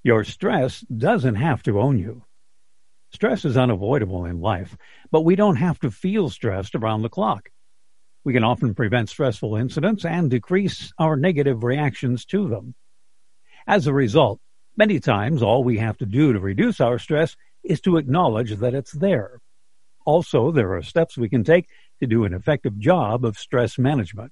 Your stress doesn't have to own you. Stress is unavoidable in life, but we don't have to feel stressed around the clock. We can often prevent stressful incidents and decrease our negative reactions to them. As a result, many times all we have to do to reduce our stress is to acknowledge that it's there. Also, there are steps we can take to do an effective job of stress management.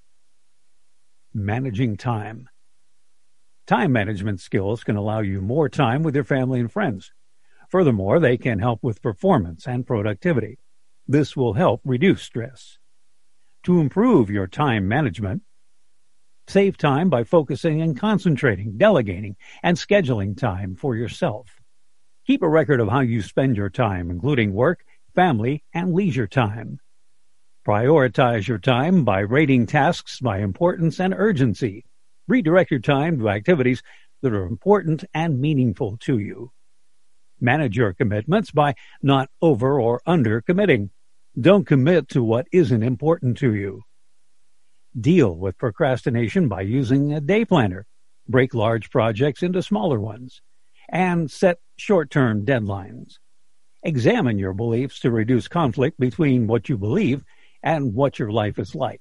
Managing time. Time management skills can allow you more time with your family and friends. Furthermore, they can help with performance and productivity. This will help reduce stress. To improve your time management, save time by focusing and concentrating, delegating, and scheduling time for yourself. Keep a record of how you spend your time, including work, family, and leisure time. Prioritize your time by rating tasks by importance and urgency. Redirect your time to activities that are important and meaningful to you. Manage your commitments by not over or under committing. Don't commit to what isn't important to you. Deal with procrastination by using a day planner. Break large projects into smaller ones. And set short-term deadlines. Examine your beliefs to reduce conflict between what you believe and what your life is like.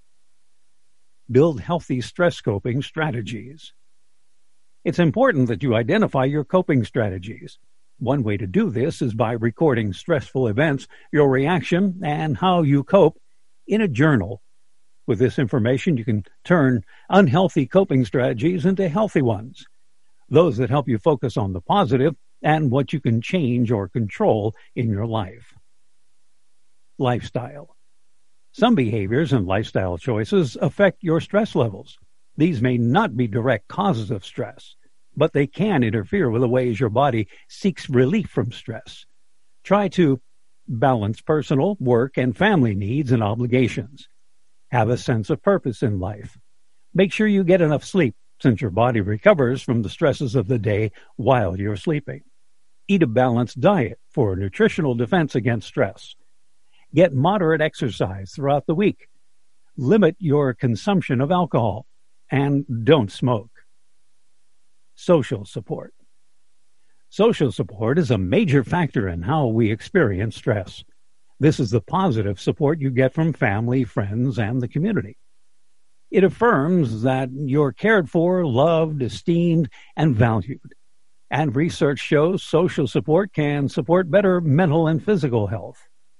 Build healthy stress coping strategies. It's important that you identify your coping strategies. One way to do this is by recording stressful events, your reaction, and how you cope in a journal. With this information, you can turn unhealthy coping strategies into healthy ones, those that help you focus on the positive and what you can change or control in your life. Lifestyle. Some behaviors and lifestyle choices affect your stress levels. These may not be direct causes of stress, but they can interfere with the ways your body seeks relief from stress. Try to balance personal, work, and family needs and obligations. Have a sense of purpose in life. Make sure you get enough sleep, since your body recovers from the stresses of the day while you're sleeping. Eat a balanced diet for a nutritional defense against stress. Get moderate exercise throughout the week. Limit your consumption of alcohol, and don't smoke. Social support. Social support is a major factor in how we experience stress. This is the positive support you get from family, friends, and the community. It affirms that you're cared for, loved, esteemed, and valued. And research shows social support can support better mental and physical health.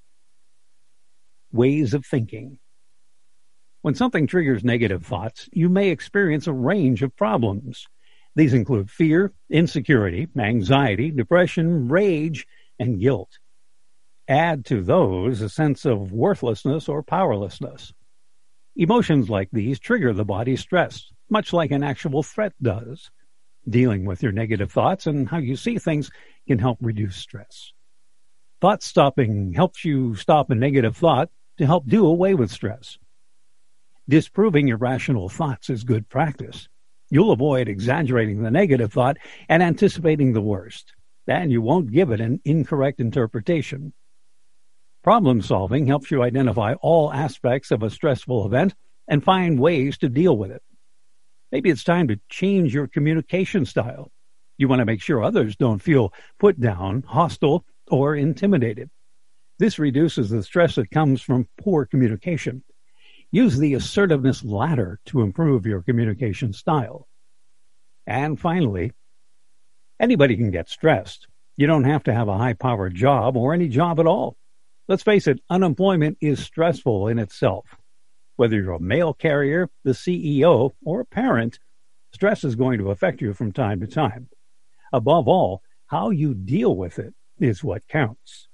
Ways of thinking. When something triggers negative thoughts, you may experience a range of problems. These include fear, insecurity, anxiety, depression, rage, and guilt. Add to those a sense of worthlessness or powerlessness. Emotions like these trigger the body's stress, much like an actual threat does. Dealing with your negative thoughts and how you see things can help reduce stress. Thought stopping helps you stop a negative thought to help do away with stress. Disproving irrational thoughts is good practice. You'll avoid exaggerating the negative thought and anticipating the worst, and you won't give it an incorrect interpretation. Problem solving helps you identify all aspects of a stressful event and find ways to deal with it. Maybe it's time to change your communication style. You want to make sure others don't feel put down, hostile, or intimidated. This reduces the stress that comes from poor communication. Use the assertiveness ladder to improve your communication style. And finally, anybody can get stressed. You don't have to have a high-powered job or any job at all. Let's face it, unemployment is stressful in itself. Whether you're a mail carrier, the CEO, or a parent, stress is going to affect you from time to time. Above all, how you deal with it is what counts.